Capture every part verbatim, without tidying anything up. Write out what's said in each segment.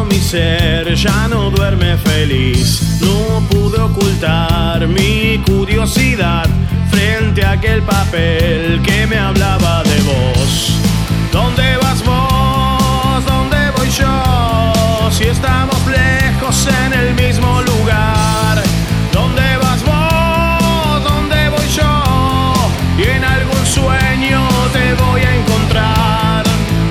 mi ser ya no duerme feliz. No pude ocultar mi curiosidad frente a aquel papel que me hablaba de vos. ¿Dónde vas vos? ¿Dónde voy yo? Si estamos lejos en el mismo lugar. ¿Dónde vas vos? ¿Dónde voy yo? Y en algún sueño te voy a encontrar.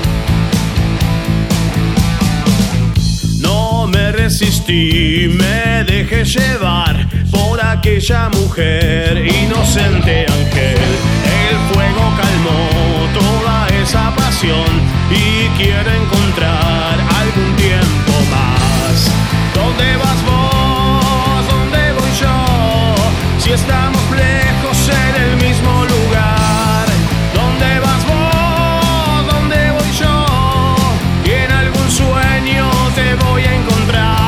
No me resistí, me dejé llevar por aquella mujer, inocente ángel. El fuego calmó toda esa pasión y quiero encontrar algún tiempo más. ¿Dónde vas vos? ¿Dónde voy yo? Si estamos lejos en el mismo lugar. ¿Dónde vas vos? ¿Dónde voy yo? Y en algún sueño te voy a encontrar.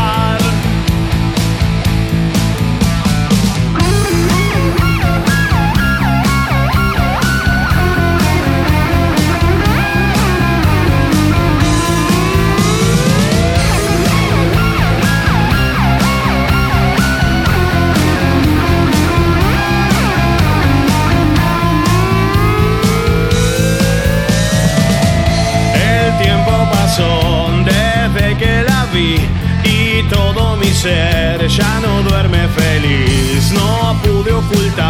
Desde que la vi y todo mi ser ya no duerme feliz. No pude ocultar